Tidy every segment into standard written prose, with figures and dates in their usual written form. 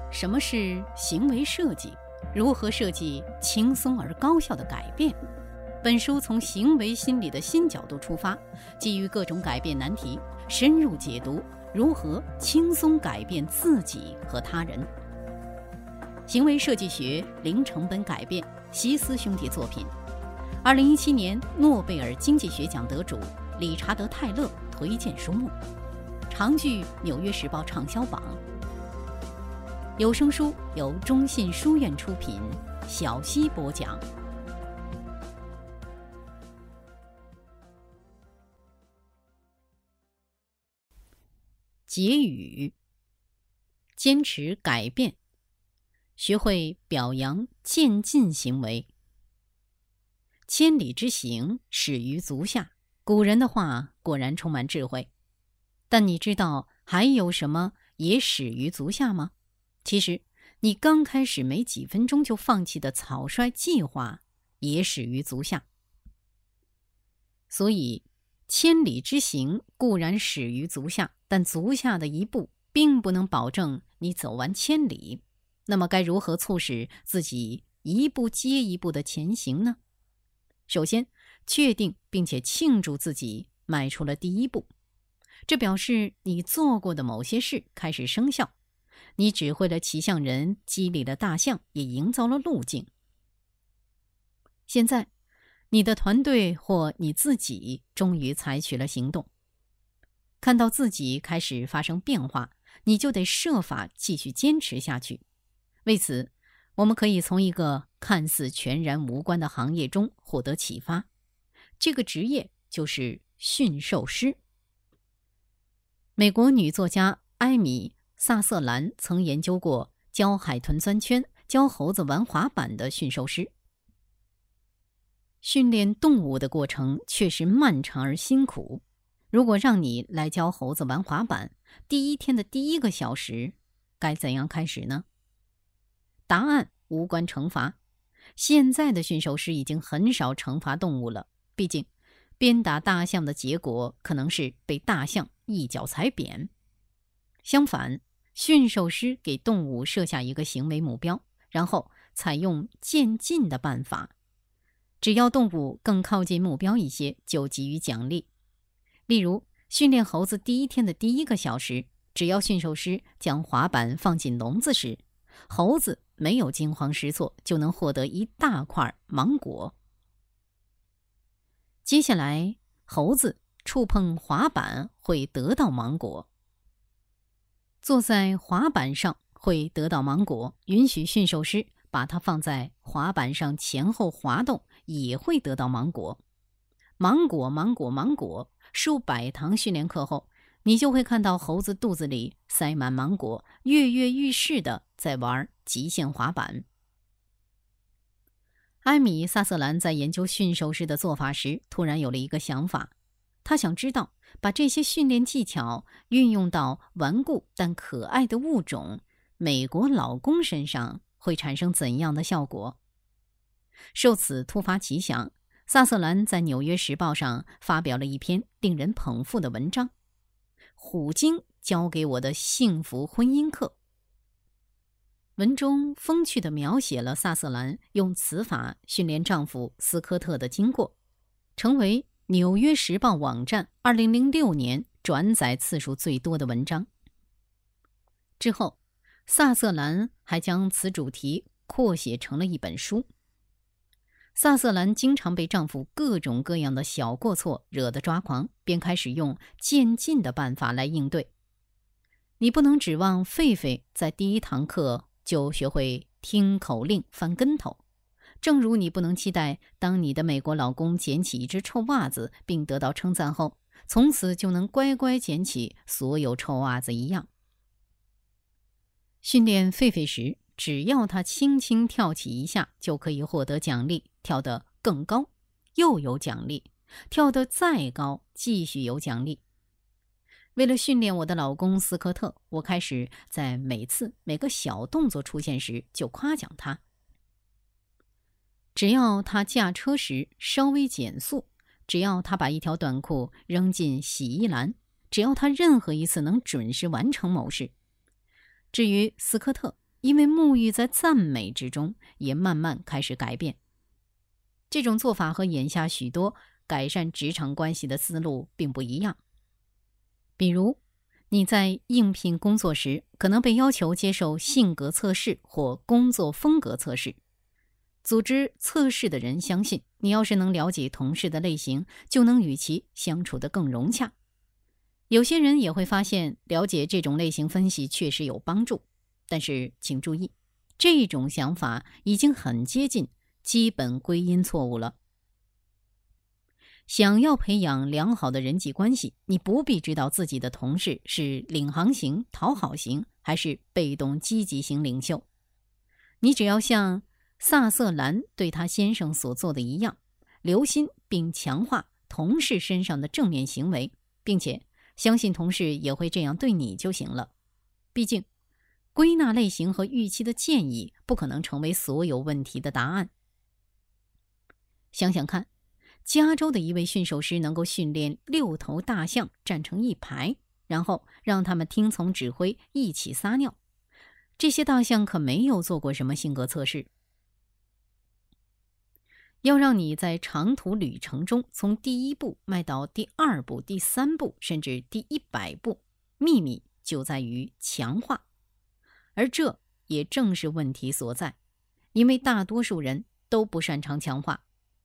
什么是行为设计？如何设计轻松而高效的改变？本书从行为心理的新角度出发，基于各种改变难题，深入解读如何轻松改变自己和他人。行为设计学零成本改变，希斯兄弟作品。2017年诺贝尔经济学奖得主理查德·泰勒推荐书目，常居《纽约时报》畅销榜。有声书由中信书院出品，小溪播讲。结语：坚持改变，学会表扬渐进行为。千里之行，始于足下。古人的话果然充满智慧。但你知道还有什么也始于足下吗？其实，你刚开始没几分钟就放弃的草率计划也始于足下。所以，千里之行固然始于足下，但足下的一步并不能保证你走完千里。那么，该如何促使自己一步接一步的前行呢？首先，确定并且庆祝自己迈出了第一步，这表示你做过的某些事开始生效。你指挥了骑象人，激励了大象，也营造了路径。现在，你的团队或你自己终于采取了行动。看到自己开始发生变化，你就得设法继续坚持下去。为此，我们可以从一个看似全然无关的行业中获得启发。这个职业就是驯兽师。美国女作家埃米·萨瑟兰曾研究过教海豚钻圈、教猴子玩滑板的驯兽师。训练动物的过程确实漫长而辛苦。如果让你来教猴子玩滑板，第一天的第1个小时该怎样开始呢？答案无关惩罚。现在的驯兽师已经很少惩罚动物了，毕竟鞭打大象的结果可能是被大象一脚踩扁。相反，驯兽师给动物设下一个行为目标，然后采用渐进的办法。只要动物更靠近目标一些，就给予奖励。例如，训练猴子第一天的第1个小时，只要驯兽师将滑板放进笼子时，猴子没有惊慌失措，就能获得一大块芒果。接下来，猴子触碰滑板会得到芒果。坐在滑板上会得到芒果，允许驯兽师把它放在滑板上前后滑动，也会得到芒果。芒果，芒果，芒果，数百堂训练课后，你就会看到猴子肚子里塞满芒果，跃跃欲试地在玩极限滑板。埃米·萨瑟兰在研究驯兽师的做法时，突然有了一个想法。他想知道，把这些训练技巧运用到顽固但可爱的物种美国老公身上会产生怎样的效果。受此突发奇想，萨瑟兰在《纽约时报》上发表了一篇令人捧腹的文章《虎鲸教给我的幸福婚姻课》。文中风趣地描写了萨瑟兰用此法训练丈夫斯科特的经过，成为《纽约时报》网站2006年转载次数最多的文章。之后，萨瑟兰还将此主题扩写成了一本书。萨瑟兰经常被丈夫各种各样的小过错惹得抓狂，便开始用渐进的办法来应对。你不能指望狒狒在第1堂课就学会听口令、翻跟头，正如你不能期待当你的美国老公捡起一只臭袜子并得到称赞后，从此就能乖乖捡起所有臭袜子一样。训练狒狒时，只要它轻轻跳起一下，就可以获得奖励，跳得更高又有奖励，跳得再高继续有奖励。为了训练我的老公斯科特，我开始在每个小动作出现时就夸奖他。只要他驾车时稍微减速，只要他把一条短裤扔进洗衣篮，只要他任何一次能准时完成某事。至于斯科特， 因为沐浴在赞美之中，也慢慢开始改变。这种做法和眼下许多改善职场关系的思路并不一样。比如，你在应聘工作时，可能被要求接受性格测试或工作风格测试。组织测试的人相信，你要是能了解同事的类型，就能与其相处得更融洽。有些人也会发现，了解这种类型分析确实有帮助，但是请注意，这种想法已经很接近基本归因错误了。想要培养良好的人际关系，你不必知道自己的同事是领航型、讨好型还是被动积极型领袖。你只要像萨瑟兰对他先生所做的一样，留心并强化同事身上的正面行为，并且相信同事也会这样对你就行了。毕竟，归纳类型和预期的建议不可能成为所有问题的答案。想想看，加州的一位驯兽师能够训练6头大象站成一排，然后让他们听从指挥一起撒尿。这些大象可没有做过什么性格测试。要让你在长途旅程中从第1步迈到第2步、第3步，甚至第100步，秘密就在于强化。而这也正是问题所在，因为大多数人都不擅长强化。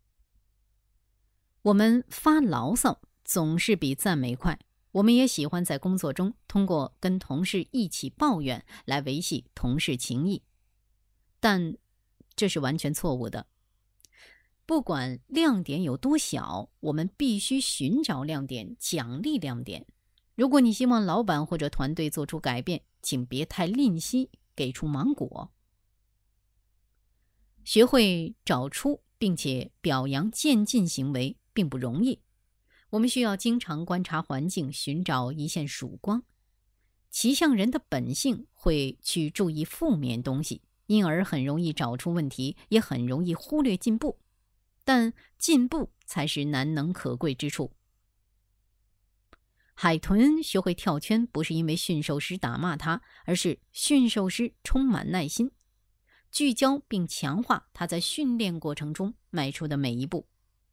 我们发牢骚总是比赞美快，我们也喜欢在工作中通过跟同事一起抱怨来维系同事情谊，但这是完全错误的。不管亮点有多小，我们必须寻找亮点，奖励亮点。如果你希望老板或者团队做出改变，请别太吝惜，给出芒果。学会找出并且表扬渐进行为并不容易，我们需要经常观察环境，寻找一线曙光。骑象人的本性会去注意负面东西，因而很容易找出问题，也很容易忽略进步。但进步才是难能可贵之处。海豚学会跳圈，不是因为驯兽师打骂它，而是驯兽师充满耐心，聚焦并强化它在训练过程中迈出的每一步。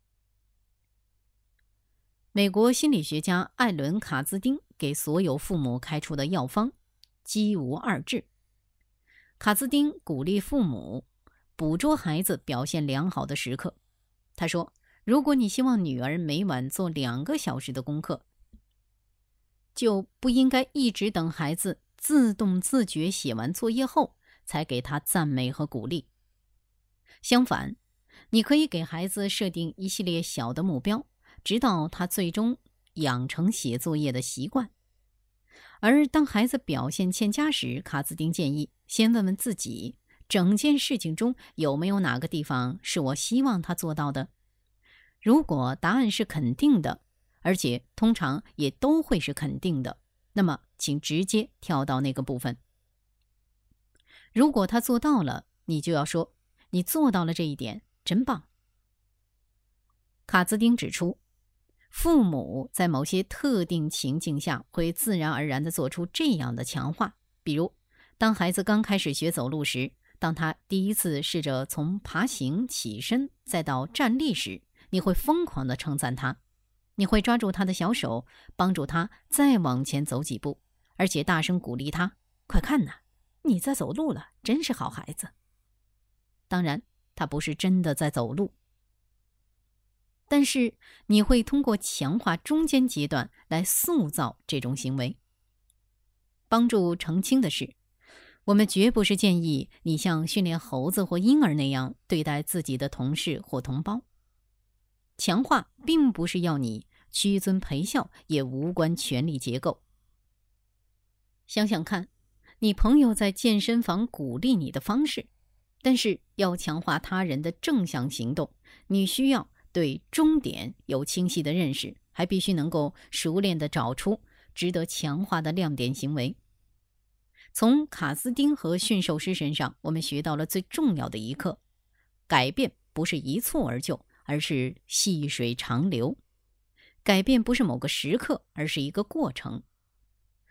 美国心理学家艾伦·卡兹丁给所有父母开出的药方，鸡无二致。卡兹丁鼓励父母捕捉孩子表现良好的时刻。他说，如果你希望女儿每晚做2个小时的功课，就不应该一直等孩子自动自觉写完作业后才给他赞美和鼓励。相反，你可以给孩子设定一系列小的目标，直到他最终养成写作业的习惯。而当孩子表现欠佳时，卡兹丁建议先问问自己，整件事情中有没有哪个地方是我希望他做到的？如果答案是肯定的，而且通常也都会是肯定的，那么请直接跳到那个部分。如果他做到了，你就要说，你做到了这一点，真棒。卡兹丁指出，父母在某些特定情境下会自然而然地做出这样的强化，比如当孩子刚开始学走路时，当他第一次试着从爬行、起身再到站立时，你会疯狂地称赞他，你会抓住他的小手，帮助他再往前走几步，而且大声鼓励他，快看呐，你在走路了，真是好孩子。当然，他不是真的在走路，但是你会通过强化中间阶段来塑造这种行为。帮助澄清的是，我们绝不是建议你像训练猴子或婴儿那样对待自己的同事或同胞。强化并不是要你屈尊陪笑，也无关权力结构。想想看，你朋友在健身房鼓励你的方式，但是要强化他人的正向行动，你需要对终点有清晰的认识，还必须能够熟练地找出值得强化的亮点行为。从卡斯丁和驯兽师身上，我们学到了最重要的一课：改变不是一蹴而就，而是细水长流。改变不是某个时刻，而是一个过程。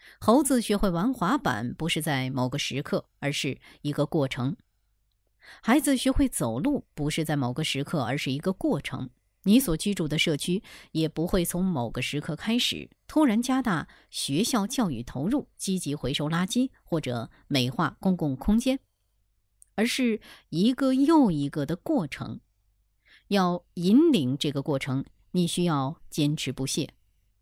猴子学会玩滑板不是在某个时刻，而是一个过程。孩子学会走路不是在某个时刻，而是一个过程。你所居住的社区也不会从某个时刻开始突然加大学校教育投入，积极回收垃圾或者美化公共空间，而是一个又一个的过程。要引领这个过程，你需要坚持不懈。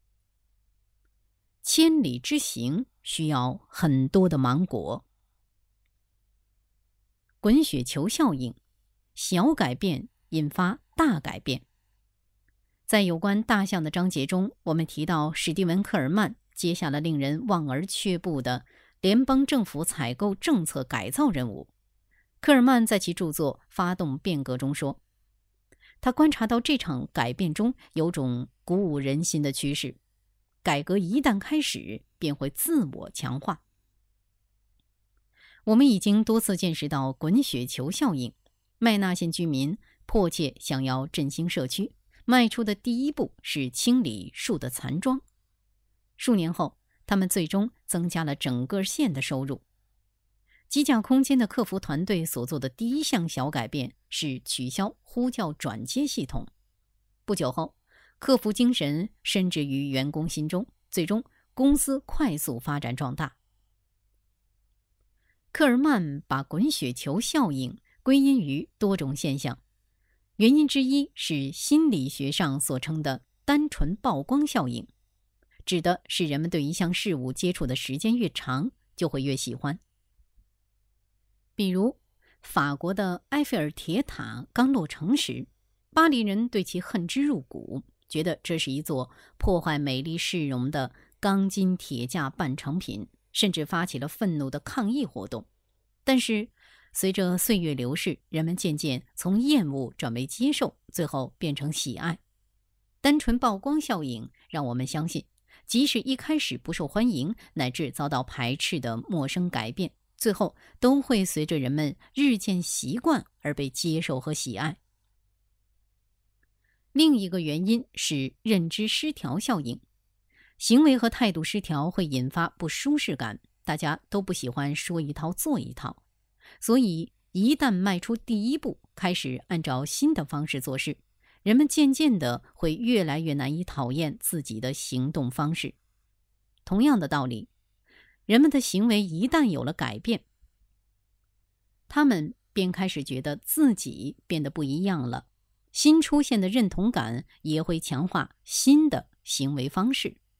千里之行需要很多的芒果。滚雪球效应，小改变引发大改变。在有关大象的章节中，我们提到史蒂文·科尔曼接下了令人望而却步的联邦政府采购政策改造任务。科尔曼在其著作《发动变革》中说，他观察到这场改变中有种鼓舞人心的趋势，改革一旦开始，便会自我强化。我们已经多次见识到滚雪球效应，麦纳县居民迫切想要振兴社区，迈出的第一步是清理树的残桩。数年后，他们最终增加了整个县的收入。机甲空间的客服团队所做的第一项小改变是取消呼叫转接系统。不久后，客服精神深植于员工心中，最终公司快速发展壮大。科尔曼把滚雪球效应归因于多种现象，原因之一是心理学上所称的单纯曝光效应，指的是人们对一项事物接触的时间越长，就会越喜欢。比如，法国的埃菲尔铁塔刚落成时，巴黎人对其恨之入骨，觉得这是一座破坏美丽市容的钢筋铁架半成品，甚至发起了愤怒的抗议活动。但是，随着岁月流逝，人们渐渐从厌恶转为接受，最后变成喜爱。单纯曝光效应让我们相信，即使一开始不受欢迎，乃至遭到排斥的陌生改变，最后都会随着人们日渐习惯而被接受和喜爱。另一个原因是认知失调效应，行为和态度失调会引发不舒适感，大家都不喜欢说一套做一套，所以一旦迈出第一步，开始按照新的方式做事，人们渐渐的会越来越难以讨厌自己的行动方式。同样的道理，人们的行为一旦有了改变，他们便开始觉得自己变得不一样了，新出现的认同感也会强化新的行为方式。